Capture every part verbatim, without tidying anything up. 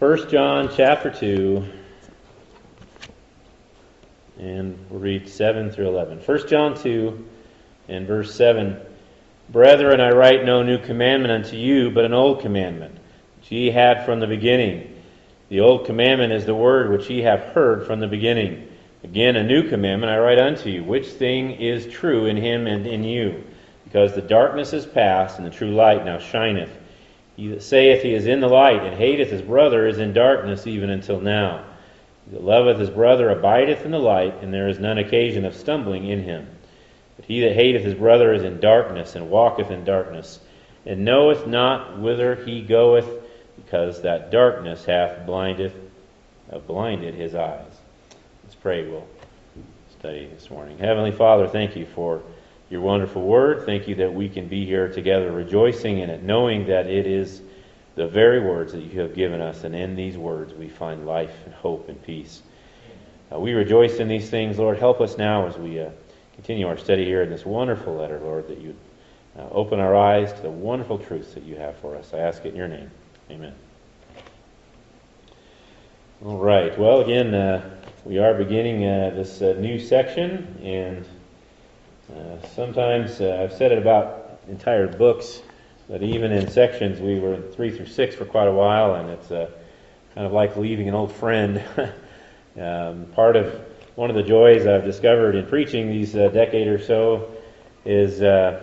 First John chapter two, and we'll read seven through eleven. First John two and verse seven. Brethren, I write no new commandment unto you, but an old commandment, which ye had from the beginning. The old commandment is the word which ye have heard from the beginning. Again, a new commandment I write unto you, which thing is true in him and in you, because the darkness is past, and the true light now shineth. He that saith he is in the light, and hateth his brother, is in darkness even until now. He that loveth his brother abideth in the light, and there is none occasion of stumbling in him. But he that hateth his brother is in darkness, and walketh in darkness, and knoweth not whither he goeth, because that darkness hath blinded, uh, blinded his eyes. Let's pray. We'll study this morning. Heavenly Father, thank you for your wonderful word. Thank you that we can be here together rejoicing in it, knowing that it is the very words that you have given us, and in these words we find life and hope and peace. Uh, we rejoice in these things, Lord. Help us now as we uh, continue our study here in this wonderful letter, Lord, that you uh, open our eyes to the wonderful truths that you have for us. I ask it in your name. Amen. All right. Well, again, uh, we are beginning uh, this uh, new section, and Uh, sometimes, uh, I've said it about entire books, but even in sections, we were three through six for quite a while, and it's uh, kind of like leaving an old friend. um, part of one of the joys I've discovered in preaching these uh, decade or so is uh,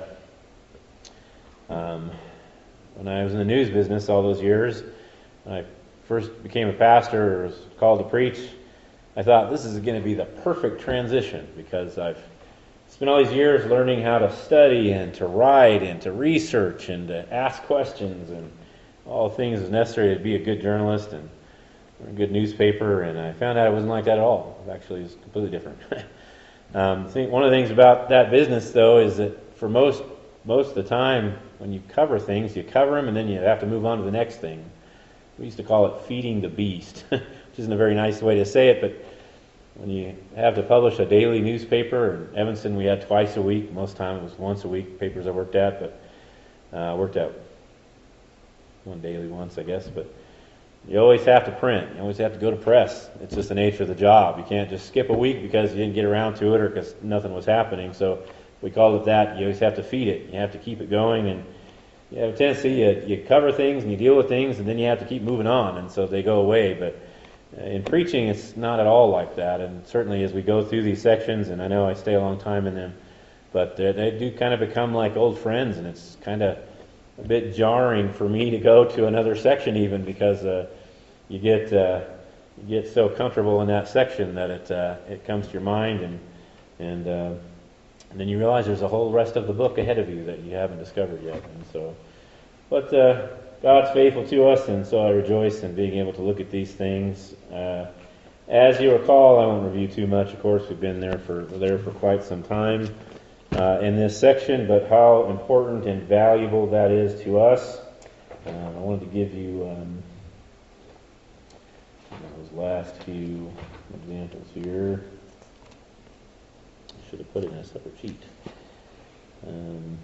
um, when I was in the news business all those years, when I first became a pastor or was called to preach, I thought this is going to be the perfect transition, because I've spent all these years learning how to study and to write and to research and to ask questions and all things as necessary to be a good journalist and a good newspaper, and I found out it wasn't like that at all. It actually is completely different. um, I think one of the things about that business, though, is that for most most of the time when you cover things, you cover them and then you have to move on to the next thing. We used to call it feeding the beast, which isn't a very nice way to say it, but when you have to publish a daily newspaper, in Evanston we had twice a week. Most time it was once a week, papers I worked at, but uh, worked at one daily once, I guess. But you always have to print. You always have to go to press. It's just the nature of the job. You can't just skip a week because you didn't get around to it or because nothing was happening. So we called it that. You always have to feed it. You have to keep it going, and you have a tendency, you, you cover things and you deal with things, and then you have to keep moving on, and so they go away. But in preaching, it's not at all like that, and certainly as we go through these sections, and I know I stay a long time in them, but they do kind of become like old friends, and it's kind of a bit jarring for me to go to another section even, because uh, you get uh, you get so comfortable in that section that it uh, it comes to your mind, and and, uh, and then you realize there's a whole rest of the book ahead of you that you haven't discovered yet, and so, but. Uh, God's faithful to us, and so I rejoice in being able to look at these things. Uh, as you recall, I won't review too much. Of course, we've been there for there for quite some time uh, in this section, but how important and valuable that is to us. Uh, I wanted to give you um, those last few examples here. I should have put it in a separate sheet. Um,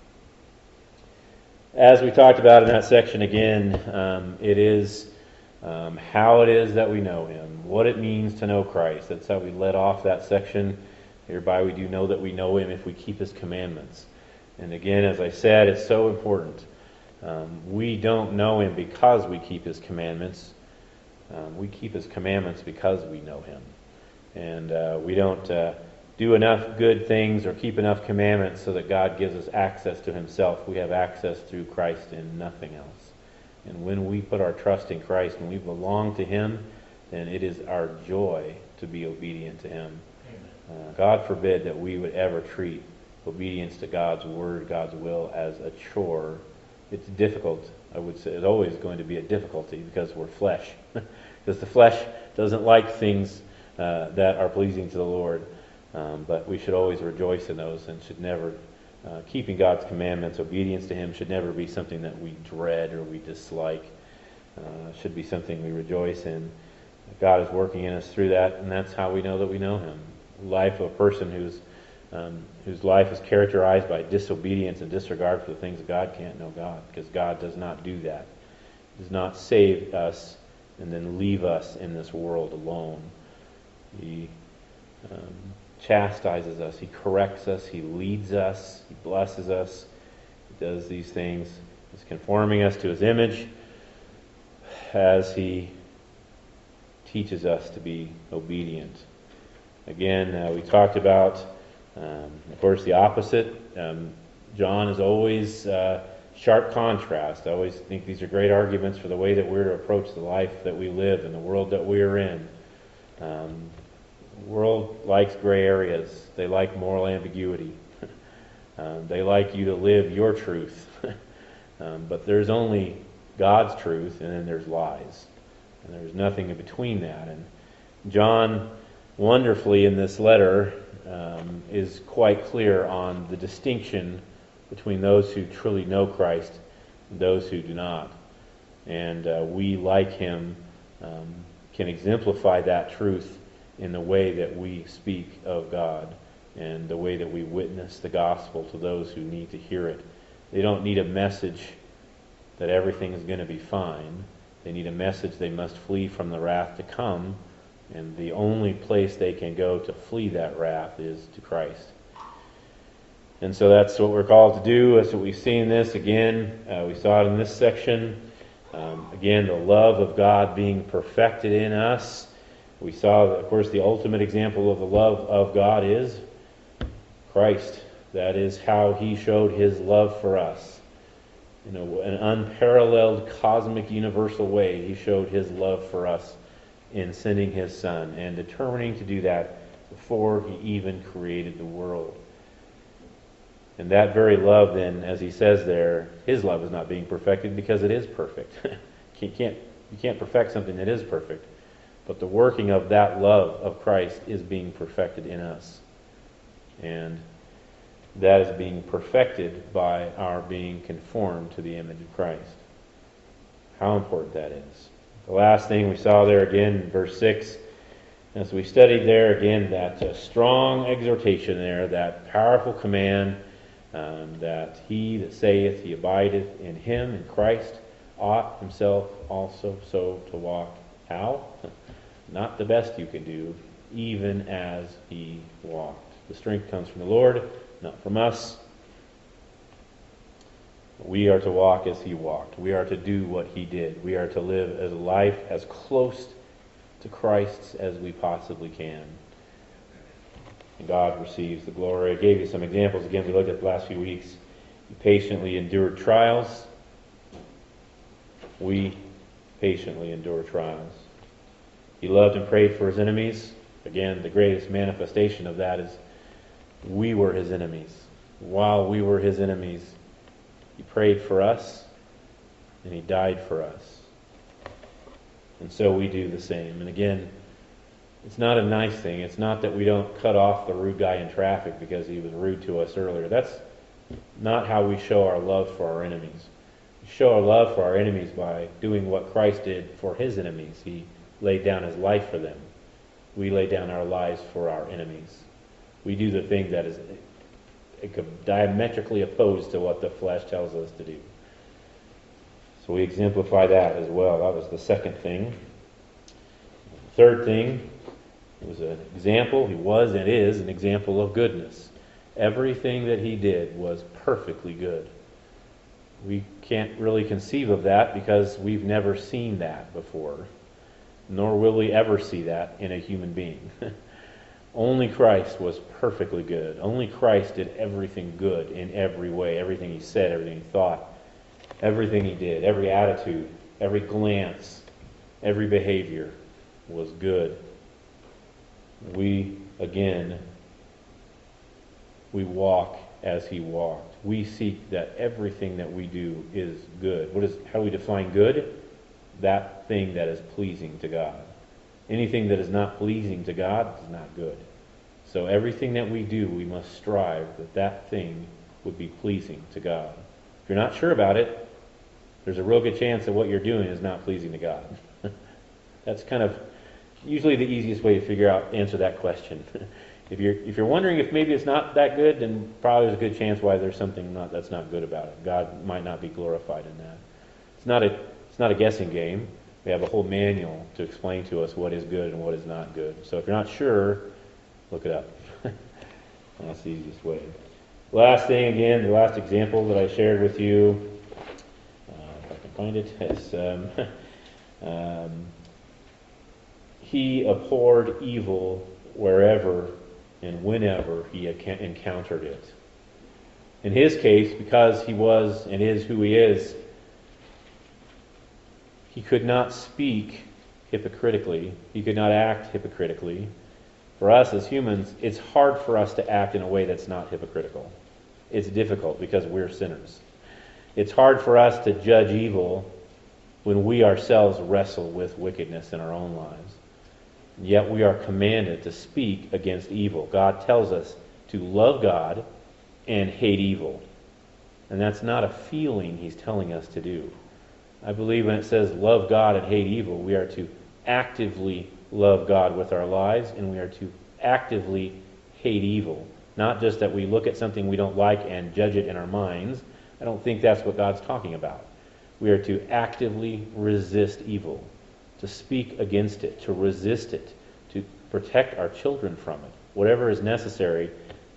As we talked about in that section again, um, it is um, how it is that we know Him, what it means to know Christ. That's how we led off that section. Hereby we do know that we know Him if we keep His commandments. And again, as I said, it's so important. Um, we don't know Him because we keep His commandments. Um, we keep His commandments because we know Him. And uh, we don't uh, do enough good things or keep enough commandments so that God gives us access to Himself. We have access through Christ and nothing else. And when we put our trust in Christ and we belong to Him, then it is our joy to be obedient to Him. Uh, God forbid that we would ever treat obedience to God's Word, God's will, as a chore. It's difficult. I would say it's always going to be a difficulty because we're flesh. Because the flesh doesn't like things uh, that are pleasing to the Lord. Um, but we should always rejoice in those, and should never, uh, keeping God's commandments, obedience to Him should never be something that we dread or we dislike. Uh, it should be something we rejoice in. God is working in us through that, and that's how we know that we know Him. Life of a person who's um, whose life is characterized by disobedience and disregard for the things of God can't know God, because God does not do that. He does not save us and then leave us in this world alone. He um, chastises us, He corrects us, He leads us, He blesses us. He does these things. He's conforming us to His image as He teaches us to be obedient. Again, uh, we talked about, um, of course, the opposite. Um, John is always uh, sharp contrast. I always think these are great arguments for the way that we're to approach the life that we live and the world that we are in. Um, the world likes gray areas. They like moral ambiguity. um, they like you to live your truth. um, but there's only God's truth, and then there's lies. And there's nothing in between that. And John, wonderfully in this letter, um, is quite clear on the distinction between those who truly know Christ and those who do not. And uh, we, like him, um, can exemplify that truth in the way that we speak of God and the way that we witness the gospel to those who need to hear it. They don't need a message that everything is going to be fine. They need a message they must flee from the wrath to come, and the only place they can go to flee that wrath is to Christ. And so that's what we're called to do. That's what we see in this. Again, uh, we saw it in this section. Um, again, the love of God being perfected in us. We saw, of course, the ultimate example of the love of God is Christ. That is how He showed His love for us. In a, an unparalleled, cosmic, universal way, He showed His love for us in sending His Son and determining to do that before He even created the world. And that very love, then, as he says there, His love is not being perfected because it is perfect. you can't you can't perfect something that is perfect. But the working of that love of Christ is being perfected in us. And that is being perfected by our being conformed to the image of Christ. How important that is. The last thing we saw there again in verse six, as we studied there again, that uh, strong exhortation there, that powerful command, um, that he that saith he abideth in him, in Christ, ought himself also so to walk. How? Not the best you can do, even as he walked. The strength comes from the Lord, not from us. We are to walk as he walked. We are to do what he did. We are to live as a life as close to Christ's as we possibly can. And God receives the glory. I gave you some examples again we looked at the last few weeks. He patiently endured trials. We patiently endure trials. He loved and prayed for his enemies. Again, the greatest manifestation of that is we were his enemies. While we were his enemies, he prayed for us, and he died for us. And so we do the same. And again, it's not a nice thing. It's not that we don't cut off the rude guy in traffic because he was rude to us earlier. That's not how we show our love for our enemies. We show our love for our enemies by doing what Christ did for his enemies. He laid down his life for them. We lay down our lives for our enemies. We do the thing that is diametrically opposed to what the flesh tells us to do. So we exemplify that as well. That was the second thing. The third thing, it was an example, he was and is an example of goodness. Everything that he did was perfectly good. We can't really conceive of that because we've never seen that before, nor will we ever see that in a human being. Only Christ was perfectly good. Only Christ did everything good in every way. Everything he said, everything he thought, everything he did, every attitude, every glance, every behavior was good. We, again, we walk as he walked. We seek that everything that we do is good. What is, how do we define good? That thing that is pleasing to God. Anything that is not pleasing to God is not good. So everything that we do, we must strive that that thing would be pleasing to God. If you're not sure about it, there's a real good chance that what you're doing is not pleasing to God. That's kind of usually the easiest way to figure out, answer that question. If you're if you're wondering if maybe it's not that good, then probably there's a good chance why there's something not that's not good about it. God might not be glorified in that. It's not a it's not a guessing game. We have a whole manual to explain to us what is good and what is not good. So if you're not sure, look it up. That's the easiest way. Last thing, again, the last example that I shared with you, uh, if I can find it, is um, um, he abhorred evil wherever and whenever he encountered it. In his case, because he was and is who he is, he could not speak hypocritically. He could not act hypocritically. For us as humans, it's hard for us to act in a way that's not hypocritical. It's difficult because we're sinners. It's hard for us to judge evil when we ourselves wrestle with wickedness in our own lives. Yet we are commanded to speak against evil. God tells us to love God and hate evil. And that's not a feeling he's telling us to do. I believe when it says love God and hate evil, we are to actively love God with our lives, and we are to actively hate evil. Not just that we look at something we don't like and judge it in our minds. I don't think that's what God's talking about. We are to actively resist evil, to speak against it, to resist it, to protect our children from it. Whatever is necessary,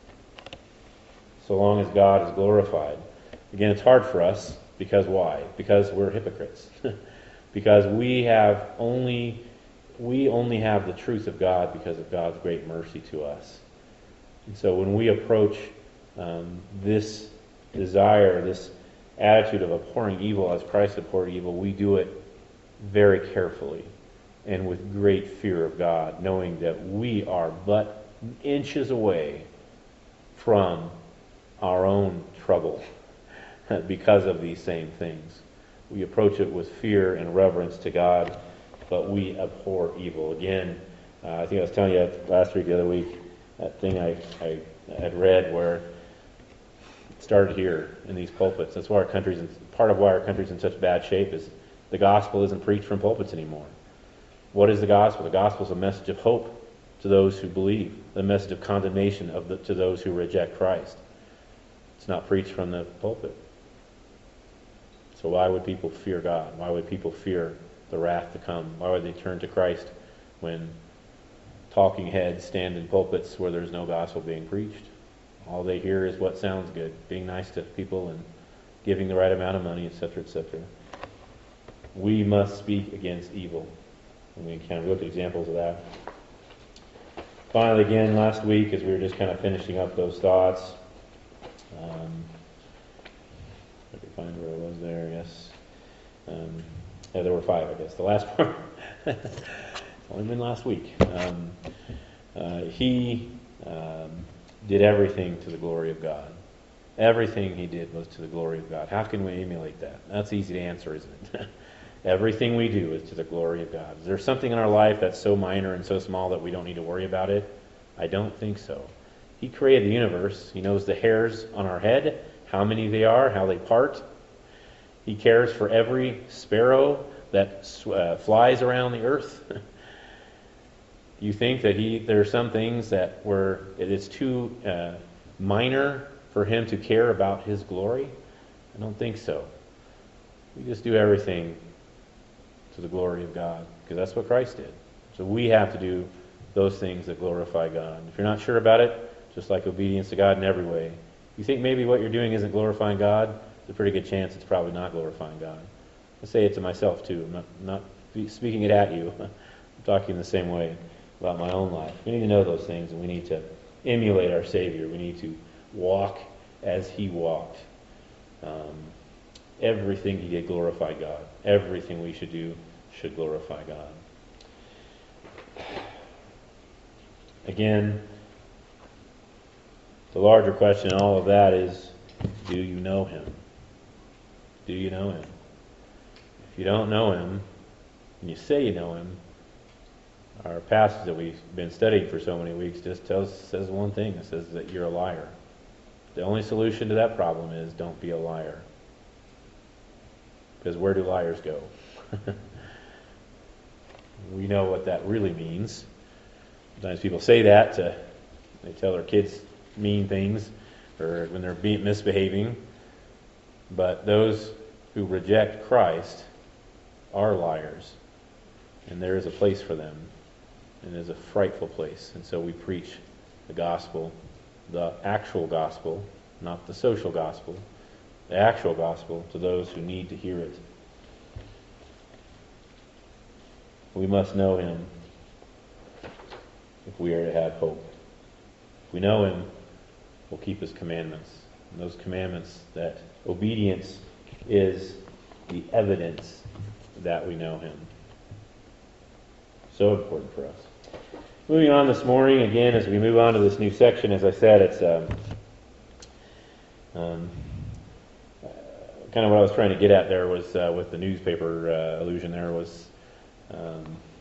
so long as God is glorified. Again, it's hard for us. Because why? Because we're hypocrites. Because we have only we only have the truth of God because of God's great mercy to us. And so when we approach um, this desire, this attitude of abhorring evil as Christ abhorred evil, we do it very carefully and with great fear of God, knowing that we are but inches away from our own trouble because of these same things. We approach it with fear and reverence to God, but we abhor evil. Again, uh, I think I was telling you last week, the other week, that thing I, I had read where it started here in these pulpits. That's why our country's in, part of why our country's in such bad shape is the gospel isn't preached from pulpits anymore. What is the gospel? The gospel is a message of hope to those who believe, the message of condemnation of the, to those who reject Christ. It's not preached from the pulpit. So why would people fear God? Why would people fear the wrath to come? Why would they turn to Christ when talking heads stand in pulpits where there's no gospel being preached? All they hear is what sounds good, being nice to people and giving the right amount of money, et cetera, et cetera. We must speak against evil. And we kind of look at examples of that. Finally, again, last week, as we were just kind of finishing up those thoughts, um, I can find where I was there, yes. Um, yeah, there were five, I guess. The last part, it's only been last week. Um, uh, he um, did everything to the glory of God. Everything he did was to the glory of God. How can we emulate that? That's easy to answer, isn't it? Everything we do is to the glory of God. Is there something in our life that's so minor and so small that we don't need to worry about it? I don't think so. He created the universe. He knows the hairs on our head, how many they are, how they part. He cares for every sparrow that uh, flies around the earth. You think that he there are some things that were it is too uh, minor for him to care about his glory? I don't think so. We just do everything to the glory of God, because that's what Christ did. So we have to do those things that glorify God. If you're not sure about it, just like obedience to God in every way, you think maybe what you're doing isn't glorifying God, there's a pretty good chance it's probably not glorifying God. I say it to myself too. I'm not, not speaking it at you. I'm talking the same way about my own life. We need to know those things, and we need to emulate our Savior. We need to walk as he walked. Um, everything he did glorified God. Everything we should do should glorify God. Again, the larger question in all of that is, do you know him? Do you know him? If you don't know him, and you say you know him, our passage that we've been studying for so many weeks just tells says one thing. It says that you're a liar. The only solution to that problem is don't be a liar. Because where do liars go? We know what that really means. Sometimes people say that to, they tell their kids mean things or when they're be- misbehaving. But those who reject Christ are liars. and there is a place for them, and it is a frightful place. And so we preach the gospel, the actual gospel, not the social gospel, the actual gospel to those who need to hear it. We must know him if we are to have hope. If we know him, we'll keep his commandments. And those commandments, that obedience is the evidence that we know him. So important for us. Moving on this morning, again, as we move on to this new section, as I said, it's um, um, kind of what I was trying to get at there was uh, with the newspaper uh, allusion there was um,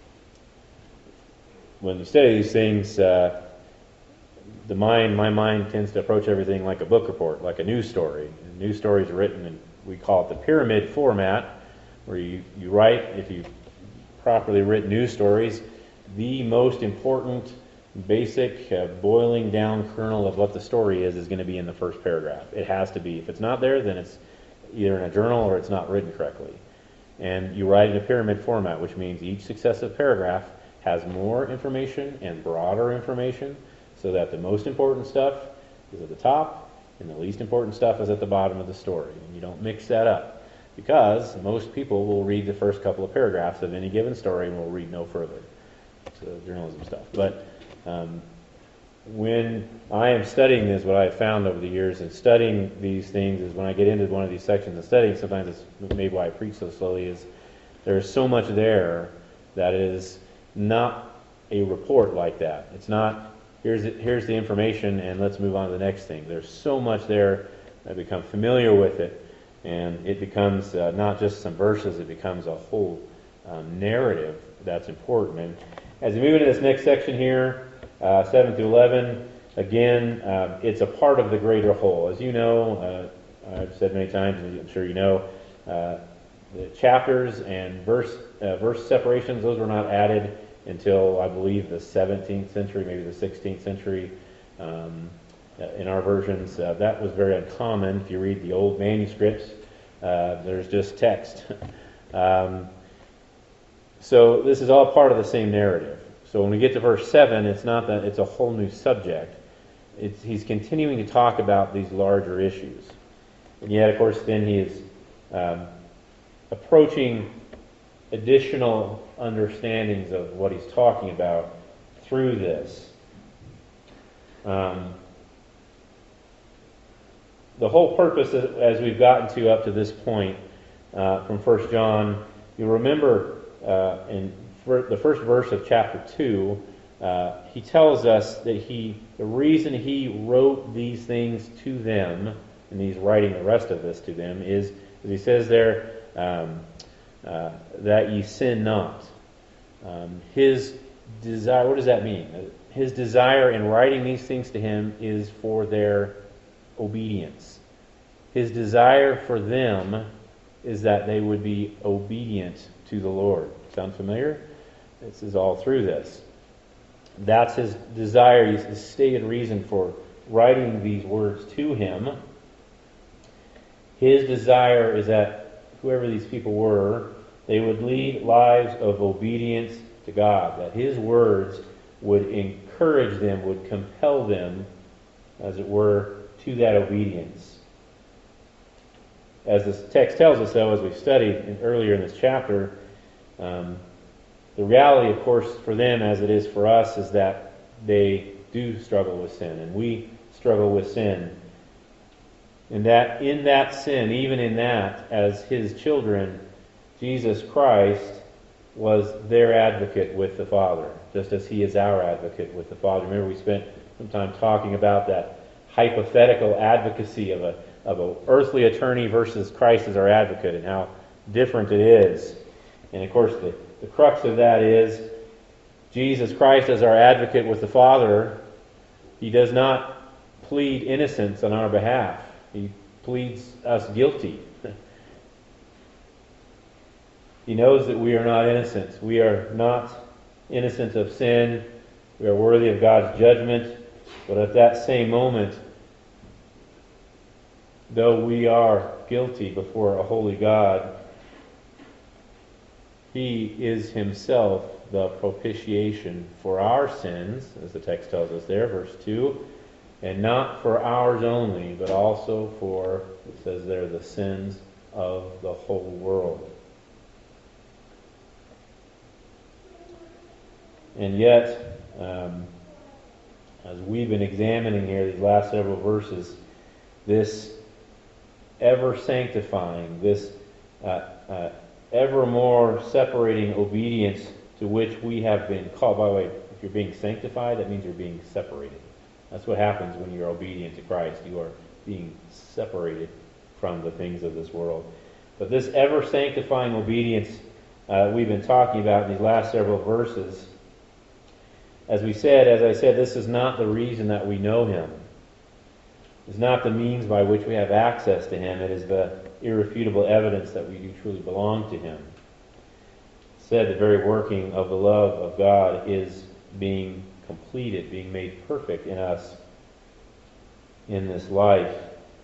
when you study these things, uh, the mind, my mind tends to approach everything like a book report, like a news story. A news story is written in, we call it the pyramid format, where you, you write, if you've properly written news stories, the most important, basic, uh, boiling down kernel of what the story is is going to be in the first paragraph. It has to be. If it's not there, then it's either in a journal or it's not written correctly. And you write in a pyramid format, which means each successive paragraph has more information and broader information, so that the most important stuff is at the top and the least important stuff is at the bottom of the story. And you don't mix that up, because most people will read the first couple of paragraphs of any given story and will read no further. So journalism stuff. But um, when I am studying this, what I have found over the years in studying these things is when I get into one of these sections of studying, sometimes it's maybe why I preach so slowly, is there's so much there that is not a report like that. It's not, here's the, here's the information and let's move on to the next thing. There's so much there. I become familiar with it, and it becomes uh, not just some verses, it becomes a whole um, narrative that's important. And as we move into this next section here, uh, seven through eleven, again, uh, it's a part of the greater whole. As you know, uh, I've said many times, and I'm sure you know, uh, the chapters and verse uh, verse separations, those were not added until, I believe, the seventeenth century, maybe the sixteenth century. Um, in our versions, uh, that was very uncommon. If you read the old manuscripts, uh, there's just text. um, so this is all part of the same narrative. So when we get to verse seven, it's not that it's a whole new subject. It's, he's continuing to talk about these larger issues. And yet, of course, then he is um, approaching additional understandings of what he's talking about through this. Um, the whole purpose, as we've gotten to up to this point uh, from First John, you remember uh, in the first verse of chapter two, uh, he tells us that he, the reason he wrote these things to them, and he's writing the rest of this to them, is, as he says there, um, uh, that ye sin not. Um, his desire, what does that mean? His desire in writing these things to him is for their obedience. His desire for them is that they would be obedient to the Lord. Sound familiar? This is all through this. That's his desire, his stated reason for writing these words to him. His desire is that whoever these people were, they would lead lives of obedience to God, that his words would encourage them, would compel them, as it were, to that obedience. As this text tells us, though, as we've studied in, earlier in this chapter, um, the reality, of course, for them, as it is for us, is that they do struggle with sin, and we struggle with sin. And that in that sin, even in that, as his children, Jesus Christ was their advocate with the Father, just as he is our advocate with the Father. Remember, we spent some time talking about that hypothetical advocacy of a of an earthly attorney versus Christ as our advocate, and how different it is. And of course, the, the crux of that is Jesus Christ as our advocate with the Father. He does not plead innocence on our behalf. He pleads us guilty. He knows that we are not innocent. We are not innocent of sin. We are worthy of God's judgment. But at that same moment, though we are guilty before a holy God, He is himself the propitiation for our sins, as the text tells us there, verse two, and not for ours only, but also for, it says there, the sins of the whole world. And yet, um, as we've been examining here these last several verses, this ever sanctifying, this uh, uh, ever more separating obedience to which we have been called. By the way, if you're being sanctified, that means you're being separated. That's what happens when you're obedient to Christ. You are being separated from the things of this world. But this ever sanctifying obedience uh, we've been talking about in these last several verses, as we said, as I said, this is not the reason that we know Him. It's not the means by which we have access to Him. It is the irrefutable evidence that we do truly belong to Him. It said the very working of the love of God is being completed, being made perfect in us in this life.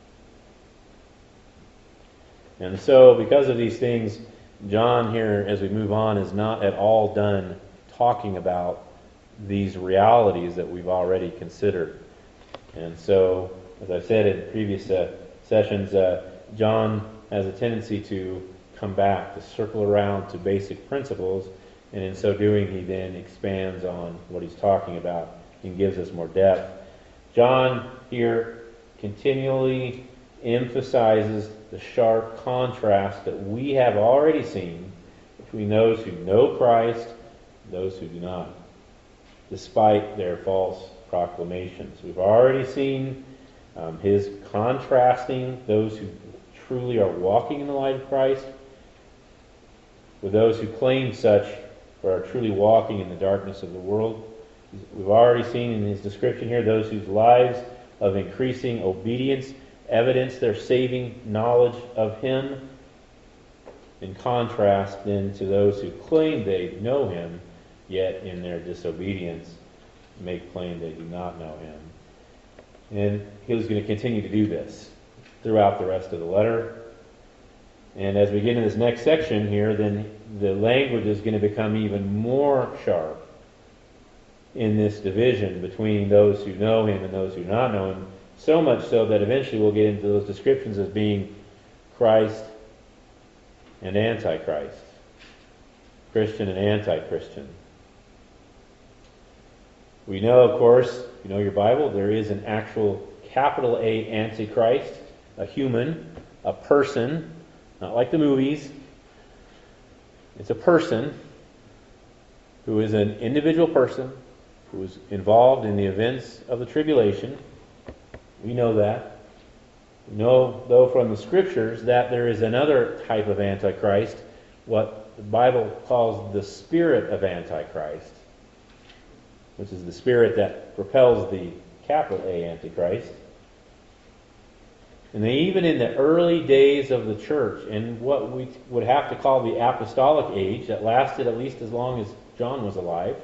And so, because of these things, John here, as we move on, is not at all done talking about these realities that we've already considered. And so, as I've said in previous uh, sessions, uh, John has a tendency to come back, to circle around to basic principles, and in so doing he then expands on what he's talking about and gives us more depth. John here continually emphasizes the sharp contrast that we have already seen between those who know Christ and those who do not, despite their false proclamations. We've already seen um, his contrasting those who truly are walking in the light of Christ with those who claim such or are truly walking in the darkness of the world. We've already seen in his description here those whose lives of increasing obedience evidence their saving knowledge of Him, in contrast then to those who claim they know Him, yet in their disobedience make plain they do not know Him. And he was going to continue to do this throughout the rest of the letter. And as we get into this next section here, then the language is going to become even more sharp in this division between those who know Him and those who do not know Him, so much so that eventually we'll get into those descriptions as being Christ and Antichrist, Christian and anti-Christian. We know, of course, you know your Bible, there is an actual capital A Antichrist, a human, a person, not like the movies. It's a person who is an individual person who is involved in the events of the tribulation. We know that. We know, though, from the Scriptures that there is another type of Antichrist, what the Bible calls the spirit of Antichrist, which is the spirit that propels the capital A Antichrist. And they, even in the early days of the church, in what we would have to call the apostolic age, that lasted at least as long as John was alive,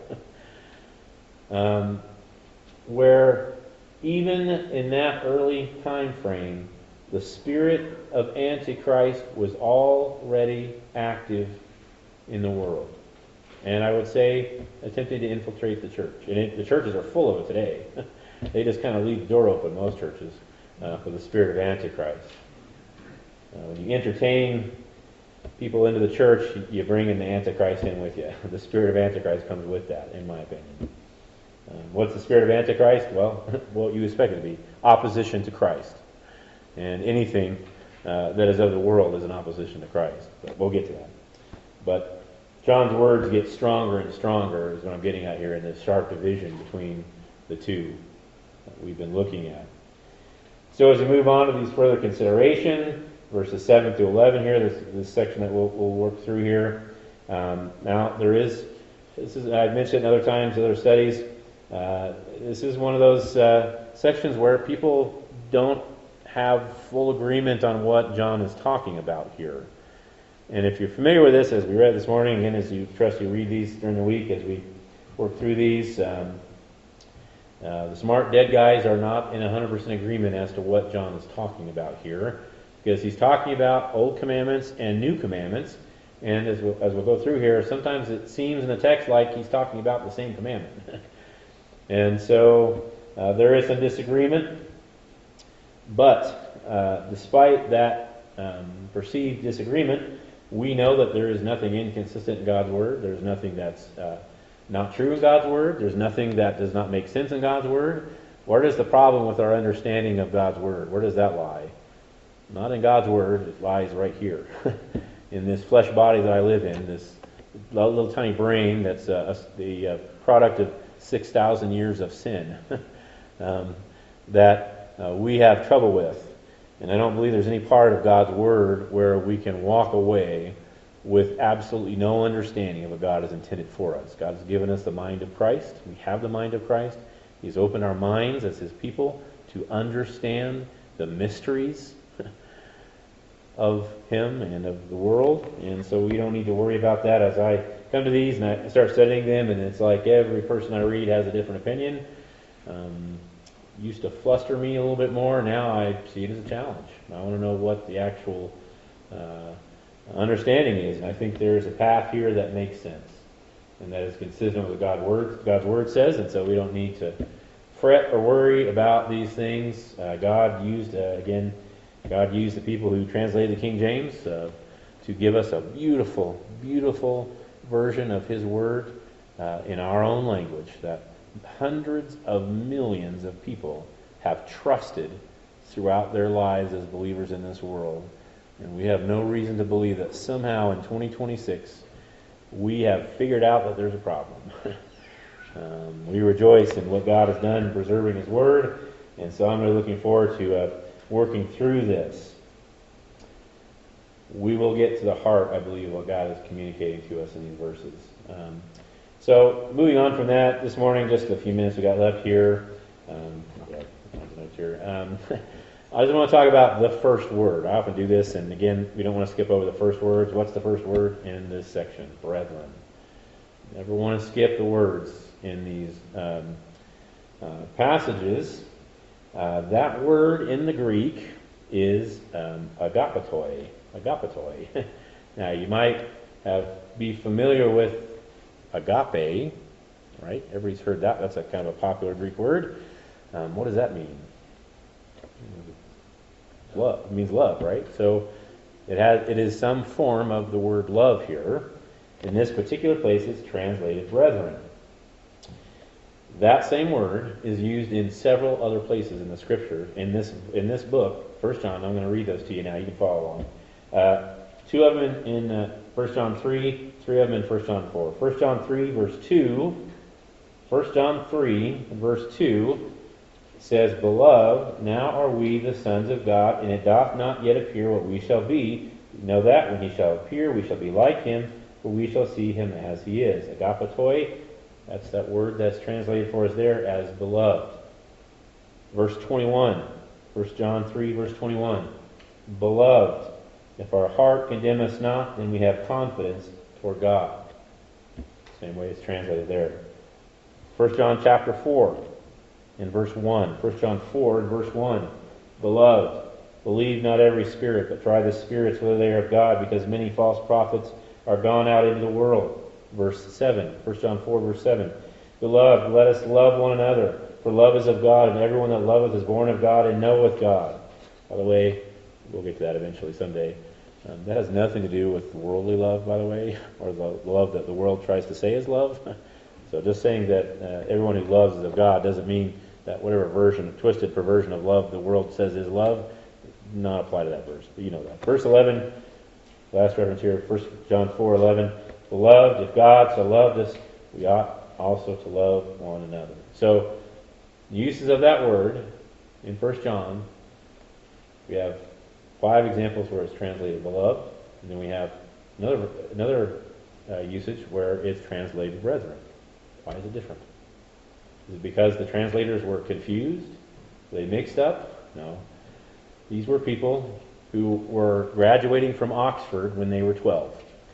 um, where even in that early time frame, the spirit of Antichrist was already active in the world. And I would say attempting to infiltrate the church. And it, the churches are full of it today. They just kind of leave the door open, most churches, uh, for the spirit of Antichrist. Uh, when you entertain people into the church, you bring in the Antichrist in with you. The spirit of Antichrist comes with that, in my opinion. Um, what's the spirit of Antichrist? Well, what you expect it to be. Opposition to Christ. And anything uh, that is of the world is an opposition to Christ. But we'll get to that. But John's words get stronger and stronger, is what I'm getting at here, in this sharp division between the two that we've been looking at. So as we move on to these further consideration, verses seven to eleven here, this, this section that we'll, we'll work through here. Um, now, there is, this is, I've mentioned other times, other studies, uh, this is one of those uh, sections where people don't have full agreement on what John is talking about here. And if you're familiar with this, as we read this morning, again, as you trust you read these during the week, as we work through these, um, uh, the smart dead guys are not in one hundred percent agreement as to what John is talking about here, because he's talking about old commandments and new commandments, And as we'll, as we'll go through here, sometimes it seems in the text like he's talking about the same commandment. And so uh, there is some disagreement, but uh, despite that um, perceived disagreement, we know that there is nothing inconsistent in God's Word. There's nothing that's uh, not true in God's Word. There's nothing that does not make sense in God's Word. Where does the problem with our understanding of God's Word? Where does that lie? Not in God's Word. It lies right here. In this flesh body that I live in, this little, little tiny brain that's uh, the uh, product of six thousand years of sin um, that uh, we have trouble with. And I don't believe there's any part of God's Word where we can walk away with absolutely no understanding of what God has intended for us. God has given us the mind of Christ. We have the mind of Christ. He's opened our minds as His people to understand the mysteries of Him and of the world. And so we don't need to worry about that. As I come to these and I start studying them, and it's like every person I read has a different opinion. Um, used to fluster me a little bit more. Now I see it as a challenge. I want to know what the actual uh, understanding is. And I think there's a path here that makes sense and that is consistent with what God's Word, God's Word says. And so we don't need to fret or worry about these things. Uh, God used, uh, again, God used the people who translated the King James uh, to give us a beautiful, beautiful version of His Word uh, in our own language that hundreds of millions of people have trusted throughout their lives as believers in this world. And we have no reason to believe that somehow in twenty twenty-six we have figured out that there's a problem. um, we rejoice in what God has done in preserving His Word, and so I'm really looking forward to uh, working through this. We will get to the heart, I believe, of what God is communicating to us in these verses. Um, so, moving on from that, this morning, just a few minutes we got left here. Um, yeah, notes here. Um, I just want to talk about the first word. I often do this, and again, we don't want to skip over the first words. What's the first word in this section? Brethren. Never want to skip the words in these um, uh, passages. Uh, that word in the Greek is um, agapetoi. Agapetoi. Now, you might have be familiar with agape, right? Everybody's heard that. That's a kind of a popular Greek word. Um, what does that mean? Love. It means love, right? So it has. It is some form of the word love here. In this particular place, it's translated brethren. That same word is used in several other places in the Scripture. In this in this book, First John, I'm going to read those to you now. You can follow along. Uh, two of them in, in uh, First John three, three of them in First John four. First John three, verse two. First John three, verse two says, Beloved, now are we the sons of God, and it doth not yet appear what we shall be. We know that when He shall appear, we shall be like Him, for we shall see Him as He is. Agapetoi. That's that word that's translated for us there as beloved. Verse twenty-one, First John three, verse twenty-one. Beloved, if our heart condemn us not, then we have confidence toward God. Same way it's translated there. First John chapter four, in verse one. First John four, in verse one. Beloved, believe not every spirit, but try the spirits whether they are of God, because many false prophets are gone out into the world. Verse seven, First John four, verse seven. Beloved, let us love one another, for love is of God, and everyone that loveth is born of God and knoweth God. By the way, we'll get to that eventually someday. Um, that has nothing to do with worldly love, by the way, or the love that the world tries to say is love. So just saying that uh, everyone who loves is of God doesn't mean that whatever version, twisted perversion of love the world says is love, not apply to that verse. But you know that. Verse eleven, last reference here, First John four, eleven. Beloved, if God so loved us, we ought also to love one another. So, the uses of that word in First John, we have five examples where it's translated beloved, and then we have another another uh, usage where it's translated brethren. Why is it different? Is it because the translators were confused? Were they mixed up? No. These were people who were graduating from Oxford when they were twelve.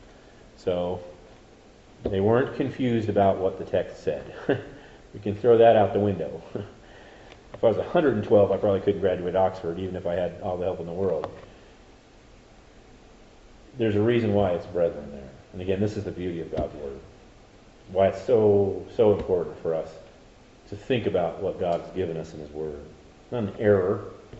So they weren't confused about what the text said. We can throw that out the window. If I was one hundred twelve, I probably couldn't graduate Oxford, even if I had all the help in the world. there's a reason why it's brethren there. And again, this is the beauty of God's Word. Why it's so, so important for us to think about what God's given us in His Word. It's not an error.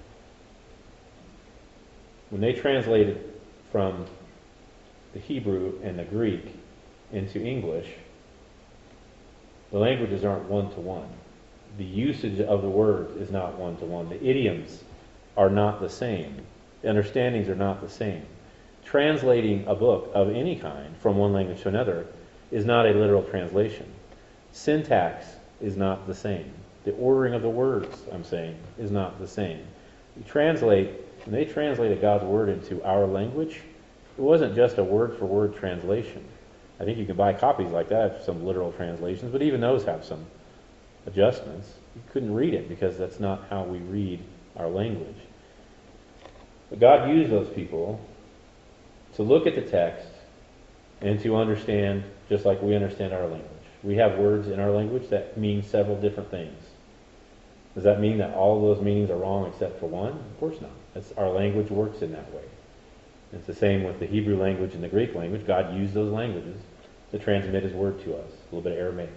When they translated from the Hebrew and the Greek into English, the languages aren't one-to-one. The usage of the words is not one-to-one. The idioms are not the same. The understandings are not the same. Translating a book of any kind from one language to another is not a literal translation. Syntax is not the same. The ordering of the words, I'm saying, is not the same. You translate, when they translated God's Word into our language, it wasn't just a word-for-word translation. I think you can buy copies like that, some literal translations, but even those have some adjustments. You couldn't read it because that's not how we read our language. But God used those people to look at the text and to understand just like we understand our language. We have words in our language that mean several different things. Does that mean that all of those meanings are wrong except for one? Of course not. That's, our language works in that way. It's the same with the Hebrew language and the Greek language. God used those languages to transmit His Word to us. A little bit of Aramaic.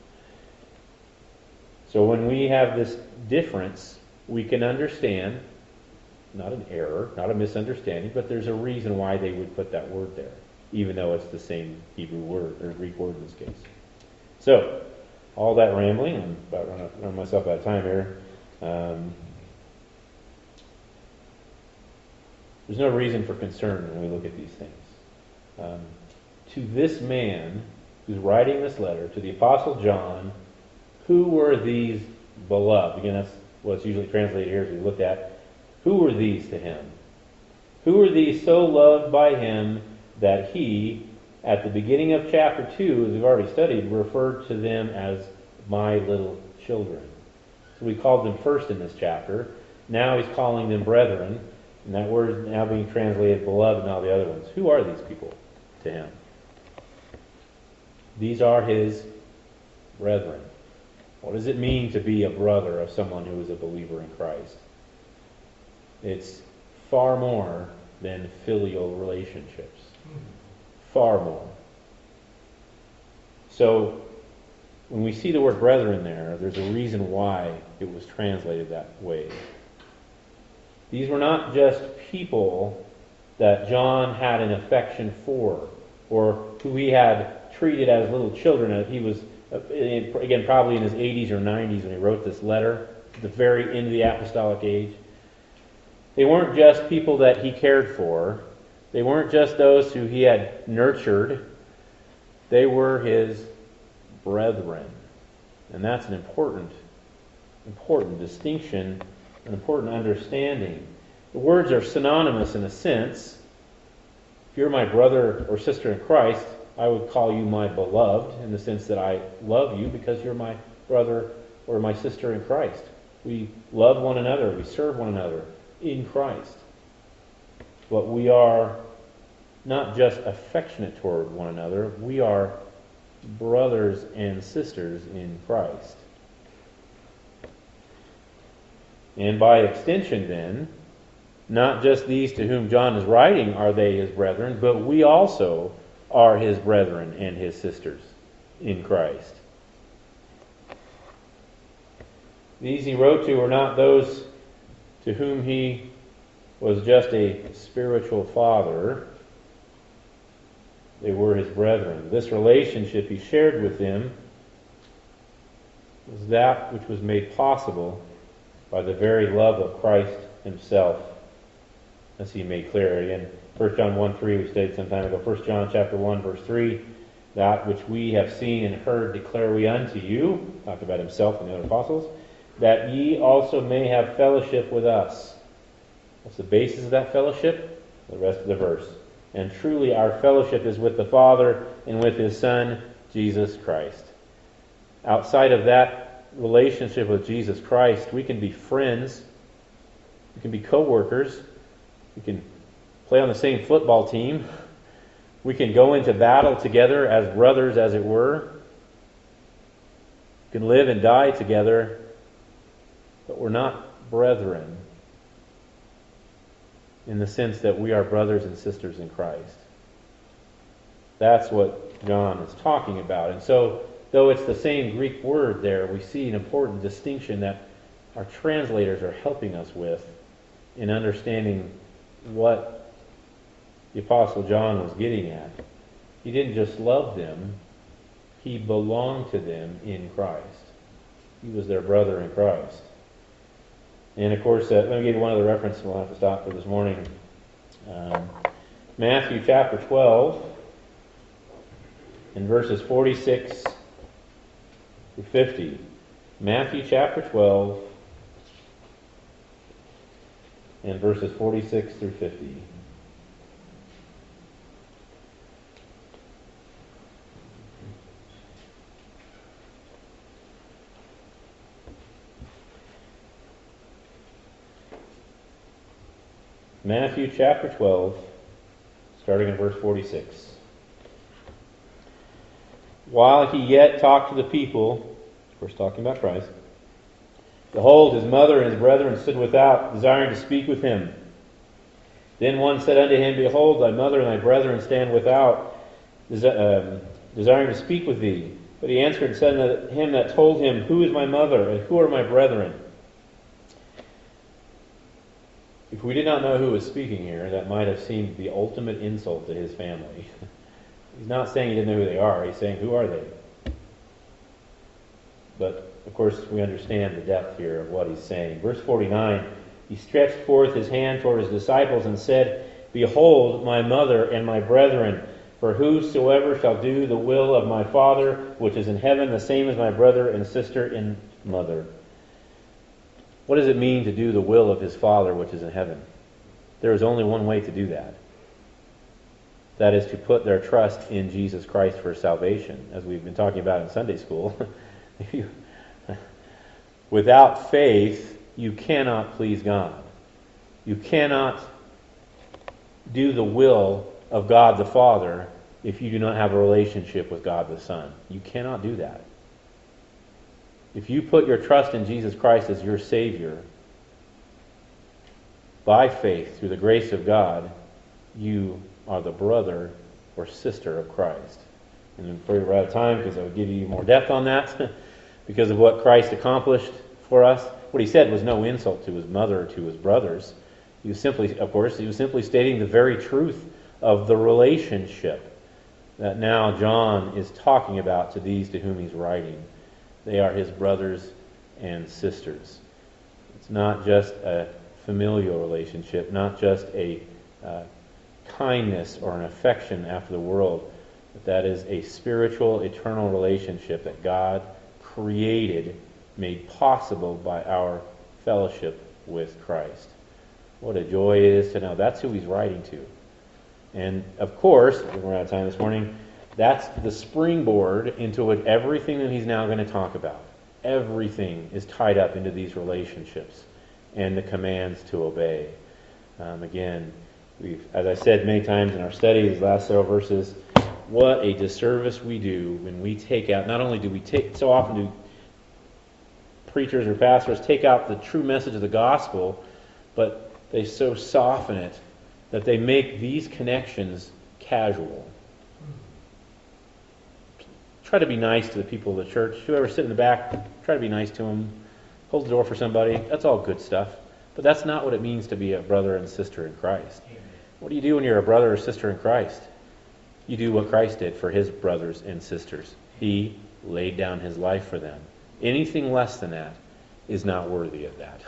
So when we have this difference, we can understand, not an error, not a misunderstanding, but there's a reason why they would put that word there, even though it's the same Hebrew word, or Greek word in this case. So, all that rambling, I'm about running, running myself out of time here. Um, there's no reason for concern when we look at these things. Um, to this man who's writing this letter, to the Apostle John, who were these beloved? Again, that's what's usually translated here as we looked at. Who were these to him? Who were these so loved by him that he, at the beginning of chapter two, as we've already studied, referred to them as my little children? So we called them first in this chapter. Now he's calling them brethren. And that word is now being translated beloved and all the other ones. Who are these people to him? These are his brethren. What does it mean to be a brother of someone who is a believer in Christ? It's far more than filial relationships. Far more. So, when we see the word brethren there, there's a reason why it was translated that way. These were not just people that John had an affection for, or who he had treated as little children. He was, again, probably in his eighties or nineties when he wrote this letter, at the very end of the apostolic age. They weren't just people that he cared for. They weren't just those who he had nurtured. They were his brethren. And that's an important, important distinction, an important understanding. The words are synonymous in a sense. If you're my brother or sister in Christ, I would call you my beloved in the sense that I love you because you're my brother or my sister in Christ. We love one another. We serve one another in Christ. But we are not just affectionate toward one another. We are brothers and sisters in Christ. And by extension then, not just these to whom John is writing are they his brethren, but we also are his brethren and his sisters in Christ. These he wrote to were not those to whom he was just a spiritual father. They were his brethren. This relationship he shared with them was that which was made possible by the very love of Christ himself, as he made clear. Again, First John one three, we stated some time ago. First John chapter one, verse three, that which we have seen and heard declare we unto you, talked about himself and the other apostles, that ye also may have fellowship with us. What's the basis of that fellowship? The rest of the verse. And truly our fellowship is with the Father and with His Son, Jesus Christ. Outside of that relationship with Jesus Christ, we can be friends, we can be co-workers, we can play on the same football team, we can go into battle together as brothers, as it were, we can live and die together, but we're not brethren in the sense that we are brothers and sisters in Christ. That's what John is talking about. And so, though it's the same Greek word there, we see an important distinction that our translators are helping us with in understanding what the Apostle John was getting at. He didn't just love them, he belonged to them in Christ. He was their brother in Christ. And of course, uh, let me give you one other reference, and we'll have to stop for this morning. Um, Matthew chapter twelve, in verses forty-six through fifty. Matthew chapter twelve, and verses forty-six through fifty. Matthew chapter twelve, starting in verse forty-six. While he yet talked to the people, of course talking about Christ, behold, his mother and his brethren stood without, desiring to speak with him. Then one said unto him, Behold, thy mother and thy brethren stand without, desi- um, desiring to speak with thee. But he answered and said unto him that told him, Who is my mother, and who are my brethren? If we did not know who was speaking here, that might have seemed the ultimate insult to his family. He's not saying he didn't know who they are. He's saying, who are they? But, of course, we understand the depth here of what he's saying. Verse forty-nine, he stretched forth his hand toward his disciples and said, Behold, my mother and my brethren, for whosoever shall do the will of my Father, which is in heaven, the same as my brother and sister and mother. What does it mean to do the will of his Father which is in heaven? There is only one way to do that. That is to put their trust in Jesus Christ for salvation, as we've been talking about in Sunday school. Without faith, you cannot please God. You cannot do the will of God the Father if you do not have a relationship with God the Son. You cannot do that. If you put your trust in Jesus Christ as your Savior, by faith, through the grace of God, you are the brother or sister of Christ. And before we're out of time, because I would give you more depth on that, because of what Christ accomplished for us, what he said was no insult to his mother or to his brothers. He was simply, of course, he was simply stating the very truth of the relationship that now John is talking about to these to whom he's writing. They are his brothers and sisters. It's not just a familial relationship, not just a uh, kindness or an affection after the world, but that is a spiritual, eternal relationship that God created, made possible by our fellowship with Christ. What a joy it is to know that's who he's writing to. And of course, we're out of time this morning, that's the springboard into what everything that he's now going to talk about. Everything is tied up into these relationships and the commands to obey. Um, again, we've, as I said many times in our study, these last several verses, what a disservice we do when we take out, not only do we take, so often do preachers or pastors take out the true message of the gospel, but they so soften it that they make these connections casual. Try to be nice to the people of the church. Whoever's sitting in the back, try to be nice to them. Hold the door for somebody. That's all good stuff. But that's not what it means to be a brother and sister in Christ. What do you do when you're a brother or sister in Christ? You do what Christ did for his brothers and sisters. He laid down his life for them. Anything less than that is not worthy of that.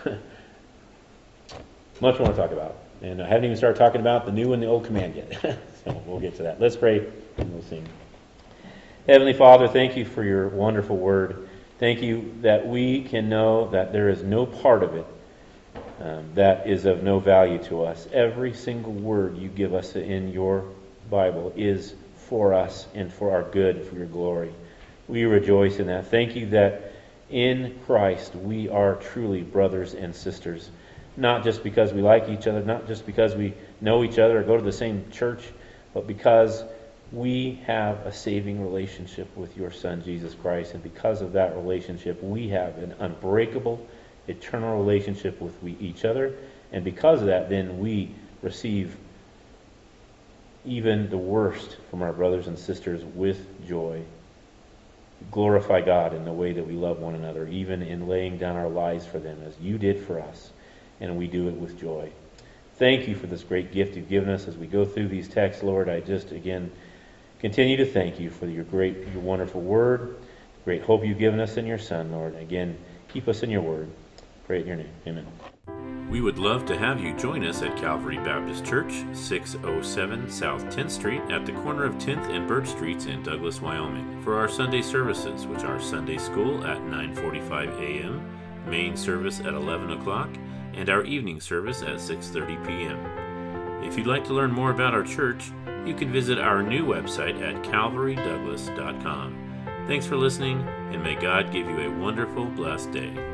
Much more to talk about. And I haven't even started talking about the new and the old command yet. So we'll get to that. Let's pray and we'll sing. Heavenly Father, thank you for your wonderful word. Thank you that we can know that there is no part of it um, that is of no value to us. Every single word you give us in your Bible is for us and for our good, for your glory. We rejoice in that. Thank you that in Christ we are truly brothers and sisters. Not just because we like each other, not just because we know each other or go to the same church, but because we have a saving relationship with your Son, Jesus Christ. And because of that relationship, we have an unbreakable, eternal relationship with we, each other. And because of that, then we receive even the worst from our brothers and sisters with joy. Glorify God in the way that we love one another, even in laying down our lives for them, as you did for us, and we do it with joy. Thank you for this great gift you've given us as we go through these texts, Lord. I just, again, continue to thank you for your great, your wonderful word, great hope you've given us in your Son, Lord. Again, keep us in your word. Pray in your name. Amen. We would love to have you join us at Calvary Baptist Church, six oh seven South tenth Street, at the corner of tenth and Birch Streets in Douglas, Wyoming, for our Sunday services, which are Sunday School at nine forty-five a.m., main service at eleven o'clock, and our evening service at six thirty p.m. If you'd like to learn more about our church, you can visit our new website at calvary douglas dot com. Thanks for listening, and may God give you a wonderful, blessed day.